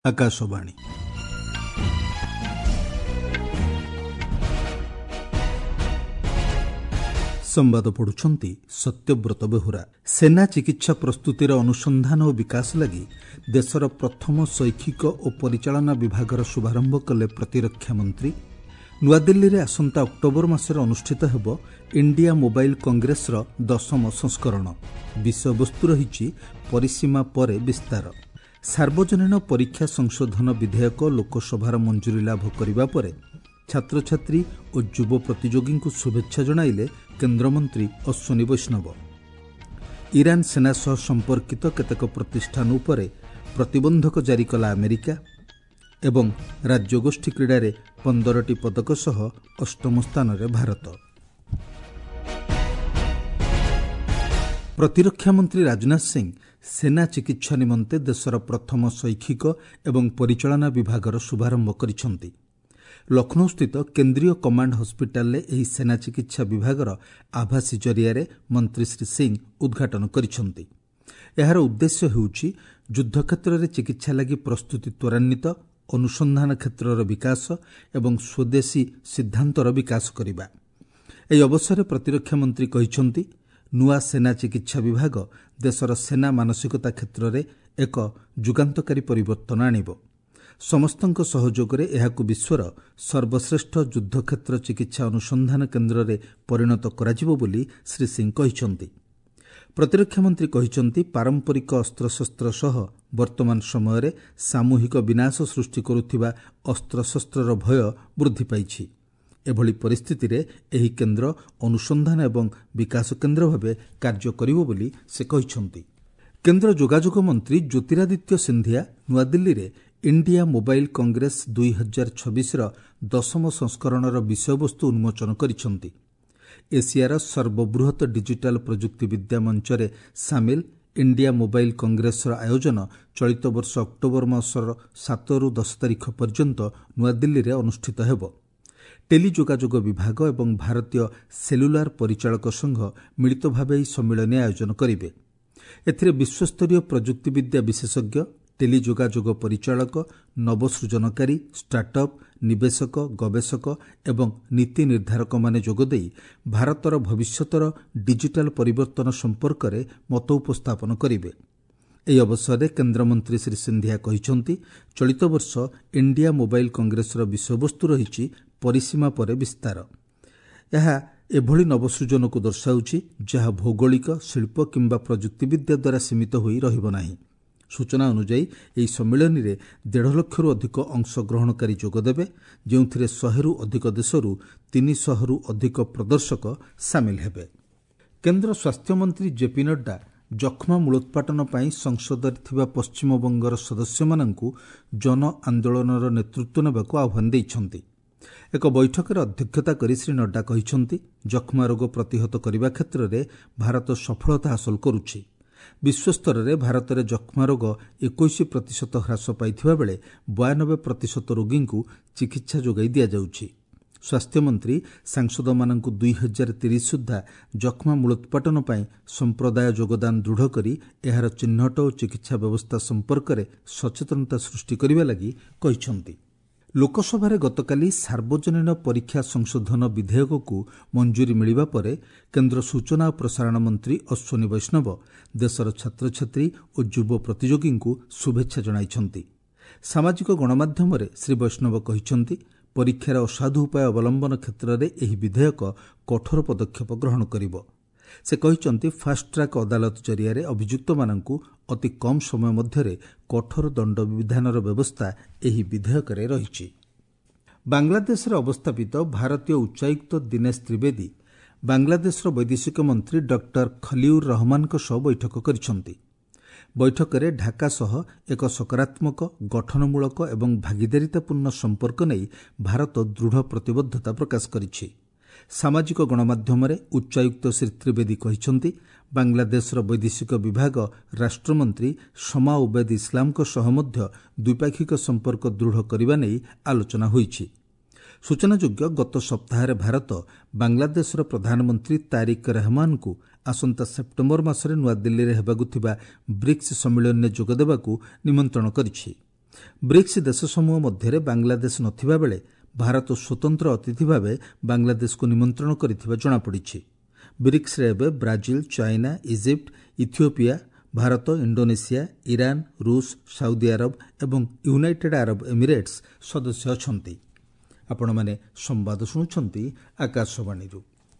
ଆକାଶବାଣୀ। ସମ୍ବାଦ ପଢୁଛନ୍ତି ସତ୍ୟବ୍ରତ ବେହୁରା। ସେନା ଚିକିତ୍ସା ପ୍ରସ୍ତୁତିର ଅନୁସନ୍ଧାନ ଓ ବିକାଶ ଲାଗି ଦେଶର ପ୍ରଥମ ଶୈକ୍ଷିକ ଓ ପରିଚାଳନା ବିଭାଗର ଶୁଭାରମ୍ଭ କଲେ ପ୍ରତିରକ୍ଷା ମନ୍ତ୍ରୀ। ନୂଆଦିଲ୍ଲୀରେ ଆସନ୍ତା ଅକ୍ଟୋବର ମାସରେ ଅନୁଷ୍ଠିତ ହେବ ଇଣ୍ଡିଆ ମୋବାଇଲ କଂଗ୍ରେସର 10ମ ସଂସ୍କରଣ। ବିଷୟବସ୍ତୁ ରହିଛି ପରିସୀମା ପରେ ବିସ୍ତାର। ସାର୍ବଜନୀନ ପରୀକ୍ଷା ସଂଶୋଧନ ବିଧେୟକ ଲୋକସଭାର ମଞ୍ଜୁରୀ ଲାଭ କରିବା ପରେ ଛାତ୍ରଛାତ୍ରୀ ଓ ଯୁବ ପ୍ରତିଯୋଗୀଙ୍କୁ ଶୁଭେଚ୍ଛା ଜଣାଇଲେ କେନ୍ଦ୍ରମନ୍ତ୍ରୀ ଅଶ୍ୱିନୀ ବୈଷ୍ଣବ। ଇରାନ ସେନା ସହ ସମ୍ପର୍କିତ କେତେକ ପ୍ରତିଷ୍ଠାନ ଉପରେ ପ୍ରତିବନ୍ଧକ ଜାରି କଲା ଆମେରିକା ଏବଂ ରାଜ୍ୟଗୋଷ୍ଠୀ କ୍ରୀଡ଼ାରେ 15ଟି ପଦକ ସହ 8ମ ସ୍ଥାନରେ ଭାରତ। ପ୍ରତିରକ୍ଷା ମନ୍ତ୍ରୀ ରାଜନାଥ ସିଂ ସେନା ଚିକିତ୍ସା ନିମନ୍ତେ ଦେଶର ପ୍ରଥମ ଶୈକ୍ଷିକ ଏବଂ ପରିଚାଳନା ବିଭାଗର ଶୁଭାରମ୍ଭ କରିଛନ୍ତି। ଲକ୍ଷ୍ନୌସ୍ଥିତ କେନ୍ଦ୍ରୀୟ କମାଣ୍ଡ ହସ୍ପିଟାଲରେ ଏହି ସେନା ଚିକିତ୍ସା ବିଭାଗର ଆଭାସୀ ଜରିଆରେ ମନ୍ତ୍ରୀ ଶ୍ରୀ ସିଂ ଉଦ୍ଘାଟନ କରିଛନ୍ତି। ଏହାର ଉଦ୍ଦେଶ୍ୟ ହେଉଛି ଯୁଦ୍ଧକ୍ଷେତ୍ରରେ ଚିକିତ୍ସା ଲାଗି ପ୍ରସ୍ତୁତି ତ୍ୱରାନ୍ୱିତ, ଅନୁସନ୍ଧାନ କ୍ଷେତ୍ରର ବିକାଶ ଏବଂ ସ୍ୱଦେଶୀ ସିଦ୍ଧାନ୍ତର ବିକାଶ କରିବା। ଏହି ଅବସରରେ ପ୍ରତିରକ୍ଷା ମନ୍ତ୍ରୀ କହିଛନ୍ତି, ନୂଆ ସେନା ଚିକିତ୍ସା ବିଭାଗ ଦେଶର ସେନା ମାନସିକତା କ୍ଷେତ୍ରରେ ଏକ ଯୁଗାନ୍ତକାରୀ ପରିବର୍ତ୍ତନ ଆଣିବ। ସମସ୍ତଙ୍କ ସହଯୋଗରେ ଏହାକୁ ବିଶ୍ୱର ସର୍ବଶ୍ରେଷ୍ଠ ଯୁଦ୍ଧକ୍ଷେତ୍ର ଚିକିତ୍ସା ଅନୁସନ୍ଧାନ କେନ୍ଦ୍ରରେ ପରିଣତ କରାଯିବ ବୋଲି ଶ୍ରୀ ସିଂ କହିଛନ୍ତି। ପ୍ରତିରକ୍ଷା ମନ୍ତ୍ରୀ କହିଛନ୍ତି, ପାରମ୍ପରିକ ଅସ୍ତ୍ରଶସ୍ତ୍ର ସହ ବର୍ତ୍ତମାନ ସମୟରେ ସାମୂହିକ ବିନାଶ ସୃଷ୍ଟି କରୁଥିବା ଅସ୍ତ୍ରଶସ୍ତ୍ରର ଭୟ ବୃଦ୍ଧି ପାଇଛି। ଏଭଳି ପରିସ୍ଥିତିରେ ଏହି କେନ୍ଦ୍ର ଅନୁସନ୍ଧାନ ଏବଂ ବିକାଶ କେନ୍ଦ୍ର ଭାବେ କାର୍ଯ୍ୟ କରିବ ବୋଲି ସେ କହିଛନ୍ତି। କେନ୍ଦ୍ର ଯୋଗାଯୋଗ ମନ୍ତ୍ରୀ ଜ୍ୟୋତିରାଦିତ୍ୟ ସିନ୍ଧିଆ ନୂଆଦିଲ୍ଲୀରେ ଇଣ୍ଡିଆ ମୋବାଇଲ କଂଗ୍ରେସ 2026ର 10ମ ସଂସ୍କରଣର ବିଷୟବସ୍ତୁ ଉନ୍ମୋଚନ କରିଛନ୍ତି। ଏସିଆର ସର୍ବବୃହତ ଡିଜିଟାଲ ପ୍ରଯୁକ୍ତିବିଦ୍ୟା ମଞ୍ଚରେ ସାମିଲ ଇଣ୍ଡିଆ ମୋବାଇଲ କଂଗ୍ରେସର ଆୟୋଜନ ଚଳିତ ବର୍ଷ ଅକ୍ଟୋବର ମାସର 7ରୁ 10 ତାରିଖ ପର୍ଯ୍ୟନ୍ତ ନୂଆଦିଲ୍ଲୀରେ ଅନୁଷ୍ଠିତ ହେବ। ଟେଲି ଯୋଗାଯୋଗ ବିଭାଗ ଏବଂ ଭାରତୀୟ ସେଲୁଲାର ପରିଚାଳକ ସଂଘ ମିଳିତ ଭାବେ ଏହି ସମ୍ମିଳନୀ ଆୟୋଜନ କରିବେ। ଏଥିରେ ବିଶ୍ୱସ୍ତରୀୟ ପ୍ରଯୁକ୍ତିବିଦ୍ୟା ବିଶେଷଜ୍ଞ, ଟେଲି ଯୋଗାଯୋଗ ପରିଚାଳକ, ନବସୃଜନକାରୀ, ଷ୍ଟାର୍ଟଅପ୍, ନିବେଶକ, ଗବେଷକ ଏବଂ ନୀତି ନିର୍ଦ୍ଧାରକମାନେ ଯୋଗଦେଇ ଭାରତର ଭବିଷ୍ୟତର ଡିଜିଟାଲ ପରିବର୍ତ୍ତନ ସମ୍ପର୍କରେ ମତ ଉପସ୍ଥାପନ କରିବେ। ଏହି ଅବସରରେ କେନ୍ଦ୍ରମନ୍ତ୍ରୀ ଶ୍ରୀ ସିନ୍ଧିଆ କହିଛନ୍ତି, ଚଳିତ ବର୍ଷ ଇଣ୍ଡିଆ ମୋବାଇଲ କଂଗ୍ରେସର ବିଷୟବସ୍ତୁ ରହିଛି ପରିସୀମା ପରେ ବିସ୍ତାର। ଏହା ଏଭଳି ନବସୃଜନକୁ ଦର୍ଶାଉଛି ଯାହା ଭୌଗୋଳିକ, ଶିଳ୍ପ କିମ୍ବା ପ୍ରଯୁକ୍ତିବିଦ୍ୟା ଦ୍ୱାରା ସୀମିତ ହୋଇ ରହିବ ନାହିଁ। ସୂଚନା ଅନୁଯାୟୀ ଏହି ସମ୍ମିଳନୀରେ 1.5 ଲକ୍ଷରୁ ଅଧିକ ଅଂଶଗ୍ରହଣକାରୀ ଯୋଗଦେବେ, ଯେଉଁଥିରେ 100ରୁ ଅଧିକ ଦେଶରୁ 300ରୁ ଅଧିକ ପ୍ରଦର୍ଶକ ସାମିଲ ହେବେ। କେନ୍ଦ୍ର ସ୍ୱାସ୍ଥ୍ୟମନ୍ତ୍ରୀ ଜେପି ନଡ୍ଡା ଯକ୍ଷ୍ମା ମୂଳୋତ୍ପାଟନ ପାଇଁ ସଂସଦରେ ଥିବା ପଶ୍ଚିମବଙ୍ଗର ସଦସ୍ୟମାନଙ୍କୁ ଜନ ଆନ୍ଦୋଳନର ନେତୃତ୍ୱ ନେବାକୁ ଆହ୍ୱାନ ଦେଇଛନ୍ତି। ଏକ ବୈଠକରେ ଅଧ୍ୟକ୍ଷତା କରି ଶ୍ରୀ ନଡ୍ଡା କହିଛନ୍ତି, ଯକ୍ଷ୍ମା ରୋଗ ପ୍ରତିହତ କରିବା କ୍ଷେତ୍ରରେ ଭାରତ ସଫଳତା ହାସଲ କରୁଛି। ବିଶ୍ୱସ୍ତରରେ ଭାରତରେ ଯକ୍ଷ୍ମା ରୋଗ 21% ହ୍ରାସ ପାଇଥିବା ବେଳେ 92% ରୋଗୀଙ୍କୁ ଚିକିତ୍ସା ଯୋଗାଇ ଦିଆଯାଉଛି। ସ୍ୱାସ୍ଥ୍ୟମନ୍ତ୍ରୀ ସାଂସଦମାନଙ୍କୁ 2030 ସୁଦ୍ଧା ଯକ୍ଷ୍ମା ମୂଳୋତ୍ପାଟନ ପାଇଁ ସମ୍ପ୍ରଦାୟ ଯୋଗଦାନ ଦୃଢ଼ କରି ଏହାର ଚିହ୍ନଟ ଓ ଚିକିତ୍ସା ବ୍ୟବସ୍ଥା ସମ୍ପର୍କରେ ସଚେତନତା ସୃଷ୍ଟି କରିବା ଲାଗି କହିଛନ୍ତି। ଲୋକସଭାରେ ଗତକାଲି ସାର୍ବଜନୀନ ପରୀକ୍ଷା ସଂଶୋଧନ ବିଧେୟକକୁ ମଞ୍ଜୁରୀ ମିଳିବା ପରେ କେନ୍ଦ୍ର ସୂଚନା ଓ ପ୍ରସାରଣ ମନ୍ତ୍ରୀ ଅଶ୍ୱିନୀ ବୈଷ୍ଣବ ଦେଶର ଛାତ୍ରଛାତ୍ରୀ ଓ ଯୁବ ପ୍ରତିଯୋଗୀଙ୍କୁ ଶୁଭେଚ୍ଛା ଜଣାଇଛନ୍ତି। ସାମାଜିକ ଗଣମାଧ୍ୟମରେ ଶ୍ରୀ ବୈଷ୍ଣବ କହିଛନ୍ତି, ପରୀକ୍ଷାରେ ଅସାଧୁ ଉପାୟ ଅବଲମ୍ବନ କ୍ଷେତ୍ରରେ ଏହି ବିଧେୟକ କଠୋର ପଦକ୍ଷେପ ଗ୍ରହଣ କରିବ। ସେ କହିଛନ୍ତି, ଫାଷ୍ଟଟ୍ରାକ୍ ଅଦାଲତ ଜରିଆରେ ଅଭିଯୁକ୍ତମାନଙ୍କୁ ଅତି କମ୍ ସମୟ ମଧ୍ୟରେ କଠୋର ଦଣ୍ଡ ବିଧାନର ବ୍ୟବସ୍ଥା ଏହି ବିଧେୟକରେ ରହିଛି। ବାଂଲାଦେଶରେ ଅବସ୍ଥାପିତ ଭାରତୀୟ ଉଚ୍ଚାୟୁକ୍ତ ଦିନେଶ ତ୍ରିବେଦୀ ବାଂଲାଦେଶର ବୈଦେଶିକ ମନ୍ତ୍ରୀ ଡକ୍ଟର ଖଲିଉର ରହମାନଙ୍କ ସହ ବୈଠକ କରିଛନ୍ତି। ବୈଠକରେ ଢାକା ସହ ଏକ ସକାରାତ୍ମକ, ଗଠନମୂଳକ ଏବଂ ଭାଗିଦାରିତାପୂର୍ଣ୍ଣ ସମ୍ପର୍କ ନେଇ ଭାରତ ଦୃଢ଼ ପ୍ରତିବଦ୍ଧତା ପ୍ରକାଶ କରିଛି। ସାମାଜିକ ଗଣମାଧ୍ୟମରେ ଉଚ୍ଚାୟୁକ୍ତ ଶ୍ରୀ ତ୍ରିବେଦୀ କହିଛନ୍ତି, ବାଂଲାଦେଶର ବୈଦେଶିକ ବିଭାଗ ରାଷ୍ଟ୍ରମନ୍ତ୍ରୀ ଶମା ଉବେଦ ଇସଲାମଙ୍କ ସହ ମଧ୍ୟ ଦ୍ୱିପାକ୍ଷିକ ସମ୍ପର୍କ ଦୃଢ଼ କରିବା ନେଇ ଆଲୋଚନା ହୋଇଛି। ସୂଚନାଯୋଗ୍ୟ, ଗତ ସପ୍ତାହରେ ଭାରତ ବାଂଲାଦେଶର ପ୍ରଧାନମନ୍ତ୍ରୀ ତାରିକ ରହମାନଙ୍କୁ ଆସନ୍ତା ସେପ୍ଟେମ୍ବର ମାସରେ ନୂଆଦିଲ୍ଲୀରେ ହେବାକୁ ଥିବା ବ୍ରିକ୍ସ ସମ୍ମିଳନୀରେ ଯୋଗଦେବାକୁ ନିମନ୍ତ୍ରଣ କରିଛି। ବ୍ରିକ୍ସ ଦେଶ ସମୂହ ମଧ୍ୟରେ ବାଂଲାଦେଶ ନଥିବା ବେଳେ ଭାରତ ସ୍ୱତନ୍ତ୍ର ଅତିଥି ଭାବେ ବାଂଲାଦେଶକୁ ନିମନ୍ତ୍ରଣ କରିଥିବା ଜଣାପଡ଼ିଛି। ବ୍ରିକ୍ସରେ ଏବେ Brazil, China, Egypt, Ethiopia, Bharat, Indonesia, Iran, ରୁଷ, ସାଉଦି ଆରବ ଏବଂ ୟୁନାଇଟେଡ୍ ଆରବ ଏମିରେଟ୍ସ ସଦସ୍ୟ ଅଛନ୍ତି। ଆପଣମାନେ ସମ୍ବାଦ ଶୁଣୁଛନ୍ତି ଆକାଶବାଣୀରୁ।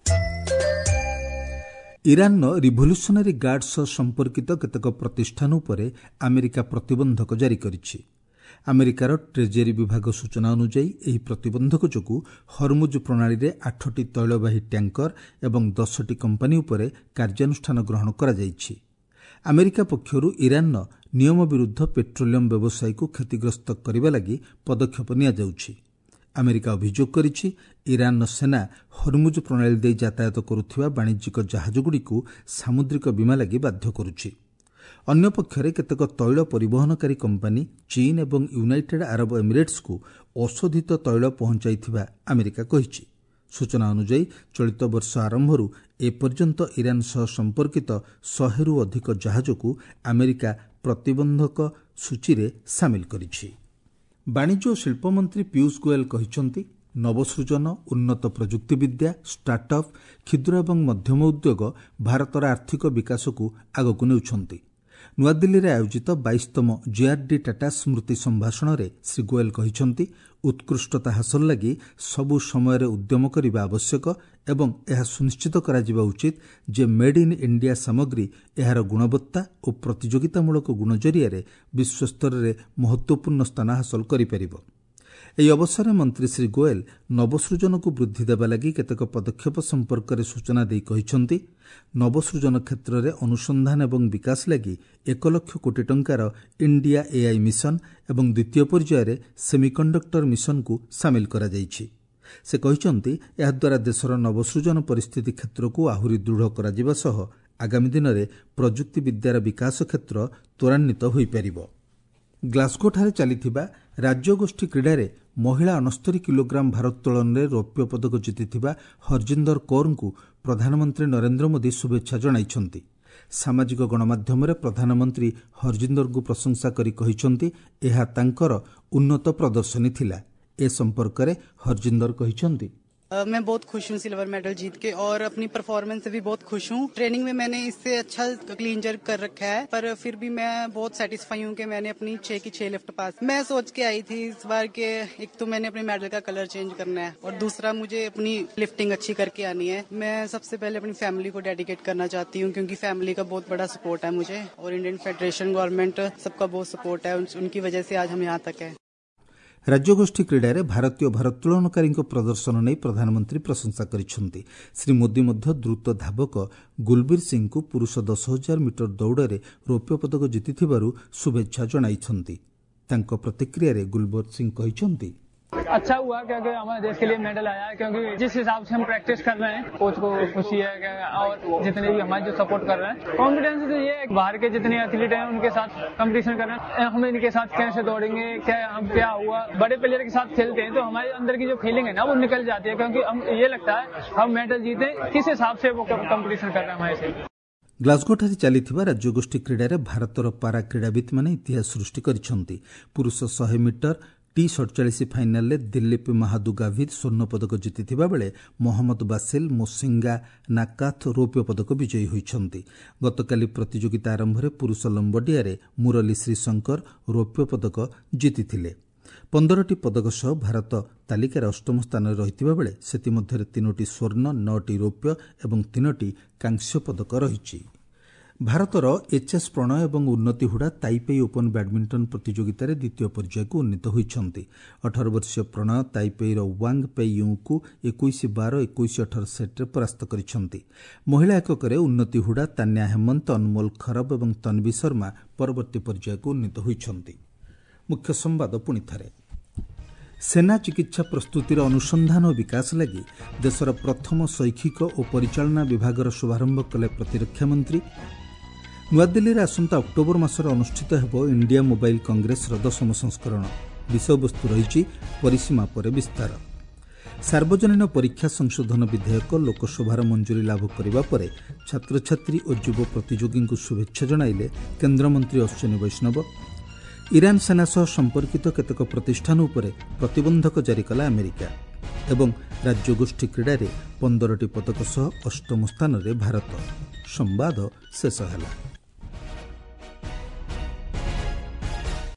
ଇରାନର ରିଭଲ୍ୟୁସନାରୀ ଗାର୍ଡ ସହ ସମ୍ପର୍କିତ କେତେକ ପ୍ରତିଷ୍ଠାନ ଉପରେ ଆମେରିକା ପ୍ରତିବନ୍ଧକ ଜାରି କରିଛି। ଆମେରିକାର ଟ୍ରେଜେରୀ ବିଭାଗ ସୂଚନା ଅନୁଯାୟୀ ଏହି ପ୍ରତିବନ୍ଧକ ଯୋଗୁଁ ହରମୁଜ ପ୍ରଣାଳୀରେ 8ଟି ତୈଳବାହୀ ଟ୍ୟାଙ୍କର ଏବଂ 10ଟି କମ୍ପାନୀ ଉପରେ କାର୍ଯ୍ୟାନୁଷ୍ଠାନ ଗ୍ରହଣ କରାଯାଇଛି। ଆମେରିକା ପକ୍ଷରୁ ଇରାନର ନିୟମ ବିରୁଦ୍ଧ ପେଟ୍ରୋଲିୟମ ବ୍ୟବସାୟକୁ କ୍ଷତିଗ୍ରସ୍ତ କରିବା ଲାଗି ପଦକ୍ଷେପ ନିଆଯାଉଛି। ଆମେରିକା ଅଭିଯୋଗ କରିଛି ଇରାନର ସେନା ହରମୁଜ ପ୍ରଣାଳୀ ଦେଇ ଯାତାୟାତ କରୁଥିବା ବାଣିଜ୍ୟିକ ଜାହାଜଗୁଡ଼ିକୁ ସାମୁଦ୍ରିକ ବୀମା ଲାଗି ବାଧ୍ୟ କରୁଛି। ଅନ୍ୟପକ୍ଷରେ କେତେକ ତୈଳ ପରିବହନକାରୀ କମ୍ପାନୀ ଚୀନ ଏବଂ ୟୁନାଇଟେଡ୍ ଆରବ ଏମିରେଟ୍ସକୁ ଅଶୋଧିତ ତୈଳ ପହଞ୍ଚାଇଥିବା ଆମେରିକା କହିଛି। ସୂଚନା ଅନୁଯାୟୀ ଚଳିତ ବର୍ଷ ଆରମ୍ଭରୁ ଏପର୍ଯ୍ୟନ୍ତ ଇରାନ ସହ ସମ୍ପର୍କିତ 100ରୁ ଅଧିକ ଜାହାଜକୁ ଆମେରିକା ପ୍ରତିବନ୍ଧକ ସୂଚୀରେ ସାମିଲ କରିଛି। ବାଣିଜ୍ୟ ଓ ଶିଳ୍ପ ମନ୍ତ୍ରୀ ପୀୟୁଷ ଗୋୟଲ କହିଛନ୍ତି ନବସୃଜନ, ଉନ୍ନତ ପ୍ରଯୁକ୍ତିବିଦ୍ୟା, ଷ୍ଟାର୍ଟଅପ୍, କ୍ଷୁଦ୍ର ଏବଂ ମଧ୍ୟମ ଉଦ୍ୟୋଗ ଭାରତର ଆର୍ଥିକ ବିକାଶକୁ ଆଗକୁ ନେଉଛନ୍ତି। ନୂଆଦିଲ୍ଲୀରେ ଆୟୋଜିତ 22ତମ ଜିଆର୍ଡି ଟାଟା ସ୍ମୃତି ସମ୍ଭାଷଣରେ ଶ୍ରୀ ଗୋୟଲ କହିଛନ୍ତି ଉତ୍କୃଷ୍ଟତା ହାସଲ ଲାଗି ସବୁ ସମୟରେ ଉଦ୍ୟମ କରିବା ଆବଶ୍ୟକ ଏବଂ ଏହା ସୁନିଶ୍ଚିତ କରାଯିବା ଉଚିତ ଯେ ମେଡ୍ ଇନ୍ ଇଣ୍ଡିଆ ସାମଗ୍ରୀ ଏହାର ଗୁଣବତ୍ତା ଓ ପ୍ରତିଯୋଗିତାମୂଳକ ଗୁଣ ଜରିଆରେ ବିଶ୍ୱସ୍ତରରେ ମହତ୍ୱପୂର୍ଣ୍ଣ ସ୍ଥାନ ହାସଲ କରିପାରିବ। ଏହି ଅବସରରେ ମନ୍ତ୍ରୀ ଶ୍ରୀ ଗୋୟଲ ନବସୃଜନକୁ ବୃଦ୍ଧି ଦେବା ଲାଗି କେତେକ ପଦକ୍ଷେପ ସମ୍ପର୍କରେ ସୂଚନା ଦେଇ କହିଛନ୍ତି ନବସୃଜନ କ୍ଷେତ୍ରରେ ଅନୁସନ୍ଧାନ ଏବଂ ବିକାଶ ଲାଗି 1 ଲକ୍ଷ କୋଟି ଟଙ୍କାର ଇଣ୍ଡିଆ ଏଆଇ ମିଶନ ଏବଂ ଦ୍ୱିତୀୟ ପର୍ଯ୍ୟାୟରେ ସେମିକଣ୍ଡକ୍ଟର ମିଶନକୁ ସାମିଲ କରାଯାଇଛି। ସେ କହିଛନ୍ତି ଏହାଦ୍ୱାରା ଦେଶର ନବସୃଜନ ପରିସ୍ଥିତି କ୍ଷେତ୍ରକୁ ଆହୁରି ଦୃଢ଼ କରାଯିବା ସହ ଆଗାମୀ ଦିନରେ ପ୍ରଯୁକ୍ତିବିଦ୍ୟାର ବିକାଶ କ୍ଷେତ୍ର ତ୍ୱରାନ୍ୱିତ ହୋଇପାରିବ। ଗ୍ଲାସଗୋଠାରେ ଚାଲିଥିବା ରାଜ୍ୟଗୋଷ୍ଠୀ କ୍ରୀଡ଼ାରେ ମହିଳା 69 କିଲୋଗ୍ରାମ ଭାରୋତ୍ତୋଳନରେ ରୌପ୍ୟ ପଦକ ଜିତିଥିବା ହରଜିନ୍ଦର କୌରଙ୍କୁ ପ୍ରଧାନମନ୍ତ୍ରୀ ନରେନ୍ଦ୍ର ମୋଦି ଶୁଭେଚ୍ଛା ଜଣାଇଛନ୍ତି। ସାମାଜିକ ଗଣମାଧ୍ୟମରେ ପ୍ରଧାନମନ୍ତ୍ରୀ ହରଜିନ୍ଦରଙ୍କୁ ପ୍ରଶଂସା କରି କହିଛନ୍ତି ଏହା ତାଙ୍କର ଉନ୍ନତ ପ୍ରଦର୍ଶନୀ ଥିଲା। ଏ ସମ୍ପର୍କରେ ହରଜିନ୍ଦର କହିଛନ୍ତି मैं बहुत खुश हूँ सिल्वर मेडल जीत के और अपनी परफॉर्मेंस से भी बहुत खुश हूँ। ट्रेनिंग में मैंने इससे अच्छा क्लीन जर्क कर रखा है, पर फिर भी मैं बहुत सेटिस्फाई हूँ कि मैंने अपनी 6 की 6 लिफ्ट पास। मैं सोच के आई थी इस बार के एक तो मैंने अपने मेडल का कलर चेंज करना है और दूसरा मुझे अपनी लिफ्टिंग अच्छी करके आनी है। मैं सबसे पहले अपनी फैमिली को डेडिकेट करना चाहती हूँ क्योंकि फैमिली का बहुत बड़ा सपोर्ट है मुझे और इंडियन फेडरेशन गवर्नमेंट सबका बहुत सपोर्ट है, उनकी वजह से आज हम यहाँ तक है। ରାଜ୍ୟଗୋଷ୍ଠୀ କ୍ରୀଡ଼ାରେ ଭାରତୀୟ ଭାରୋତ୍ତୋଳନକାରୀଙ୍କ ପ୍ରଦର୍ଶନ ନେଇ ପ୍ରଧାନମନ୍ତ୍ରୀ ପ୍ରଶଂସା କରିଛନ୍ତି। ଶ୍ରୀ ମୋଦି ମଧ୍ୟ ଦ୍ରୁତ ଧାବକ ଗୁଲବୀର ସିଂଙ୍କୁ ପୁରୁଷ 10,000 ମିଟର ଦୌଡ଼ରେ ରୌପ୍ୟ ପଦକ ଜିତିଥିବାରୁ ଶୁଭେଚ୍ଛା ଜଣାଇଛନ୍ତି। ତାଙ୍କ ପ୍ରତିକ୍ରିୟାରେ ଗୁଲବୀର ସିଂ କହିଛନ୍ତି अच्छा हुआ क्योंकि हमारे देश के लिए मेडल आया है, क्योंकि जिस हिसाब से हम प्रैक्टिस कर रहे हैं कोच को खुशी है और जितने भी हमारे जो सपोर्ट कर रहे हैं। कॉन्फिडेंस तो ये है बाहर के जितने एथलीट हैं उनके साथ कंपटीशन कर रहे हैं, हम इनके साथ कैसे दौड़ेंगे, क्या हुआ। बड़े प्लेयर के साथ खेलते हैं तो हमारे अंदर की जो फीलिंग है ना वो निकल जाती है, क्योंकि हम ये लगता है हम मेडल जीते किस हिसाब से वो कंपटीशन कर रहे हैं हमारे से। ଗ୍ଲାସଗୋଠାରେ ଚାଲିଥିବା ରାଜ୍ୟଗୋଷ୍ଠୀ କ୍ରୀଡ଼ାରେ ଭାରତର ପାରା କ୍ରୀଡ଼ାବିତ୍ମାନେ ଇତିହାସ ସୃଷ୍ଟି କରିଛନ୍ତି। ପୁରୁଷ 100 ମିଟର T47 ଫାଇନାଲରେ ଦିଲ୍ଲୀପ ମାହାଦୁଗାଭିଦ ସ୍ୱର୍ଣ୍ଣ ପଦକ ଜିତିଥିବା ବେଳେ ମହମ୍ମଦ ବାସିଲ ମୋସିଙ୍ଗା ନାକାଥ ରୌପ୍ୟ ପଦକ ବିଜୟୀ ହୋଇଛନ୍ତି। ଗତକାଲି ପ୍ରତିଯୋଗିତା ଆରମ୍ଭରେ ପୁରୁଷ ଲମ୍ବଡିଆରେ ମୁରଲୀ ଶ୍ରୀଶଙ୍କର ରୌପ୍ୟ ପଦକ ଜିତିଥିଲେ। 15ଟି ପଦକ ସହ ଭାରତ ତାଲିକାରେ 8ମ ସ୍ଥାନରେ ରହିଥିବା ବେଳେ ସେଥିମଧ୍ୟରେ 3ଟି ସ୍ୱର୍ଣ୍ଣ, 9ଟି ରୌପ୍ୟ ଏବଂ 3ଟି କାଂସ୍ୟ ପଦକ ରହିଛି। ଭାରତର ଏଚ୍ଏସ୍ ପ୍ରଣୟ ଏବଂ ଉନ୍ନତି ହୁଡ଼ା ତାଇପେଇ ଓପନ୍ ବ୍ୟାଡମିଣ୍ଟନ ପ୍ରତିଯୋଗିତାରେ ଦ୍ୱିତୀୟ ପର୍ଯ୍ୟାୟକୁ ଉନ୍ନୀତ ହୋଇଛନ୍ତି। 18 ବର୍ଷୀୟ ପ୍ରଣୟ ତାଇପେଇର ୱାଙ୍ଗ ପେଇ ୟୁଙ୍କୁ 21-12, 21-18 ସେଟ୍ରେ ପରାସ୍ତ କରିଛନ୍ତି। ମହିଳା ଏକକରେ ଉନ୍ନତି ହୁଡ଼ା, ତାନ୍ୟା ହେମନ୍ତ, ଅନମୋଲ ଖରବ ଏବଂ ତନ୍ବି ଶର୍ମା ପରବର୍ତ୍ତୀ ପର୍ଯ୍ୟାୟକୁ ଉନ୍ନୀତ ହୋଇଛନ୍ତି। ମୁଖ୍ୟ ସମ୍ବାଦ ପୁଣିଥରେ। ସେନା ଚିକିତ୍ସା ପ୍ରସ୍ତୁତିର ଅନୁସନ୍ଧାନ ଓ ବିକାଶ ଲାଗି ଦେଶର ପ୍ରଥମ ଶୈକ୍ଷିକ ଓ ପରିଚାଳନା ବିଭାଗର ଶୁଭାରମ୍ଭ କଲେ ପ୍ରତିରକ୍ଷା ମନ୍ତ୍ରୀ। ନୂଆଦିଲ୍ଲୀରେ ଆସନ୍ତା ଅକ୍ଟୋବର ମାସରେ ଅନୁଷ୍ଠିତ ହେବ ଇଣ୍ଡିଆ ମୋବାଇଲ କଂଗ୍ରେସର 10ମ ସଂସ୍କରଣ। ବିଷୟବସ୍ତୁ ରହିଛି ପରିସୀମା ପରେ ବିସ୍ତାର। ସାର୍ବଜନୀନ ପରୀକ୍ଷା ସଂଶୋଧନ ବିଧେୟକ ଲୋକସଭାର ମଞ୍ଜୁରୀ ଲାଭ କରିବା ପରେ ଛାତ୍ରଛାତ୍ରୀ ଓ ଯୁବ ପ୍ରତିଯୋଗୀଙ୍କୁ ଶୁଭେଚ୍ଛା ଜଣାଇଲେ କେନ୍ଦ୍ରମନ୍ତ୍ରୀ ଅଶ୍ୱିନୀ ବୈଷ୍ଣବ। ଇରାନ ସେନା ସହ ସମ୍ପର୍କିତ କେତେକ ପ୍ରତିଷ୍ଠାନ ଉପରେ ପ୍ରତିବନ୍ଧକ ଜାରି କଲା ଆମେରିକା ଏବଂ ରାଜ୍ୟଗୋଷ୍ଠୀ କ୍ରୀଡ଼ାରେ 15ଟି ପଦକ ସହ 8ମ ସ୍ଥାନରେ ଭାରତ। ସମ୍ବାଦ ଶେଷ ହେଲା।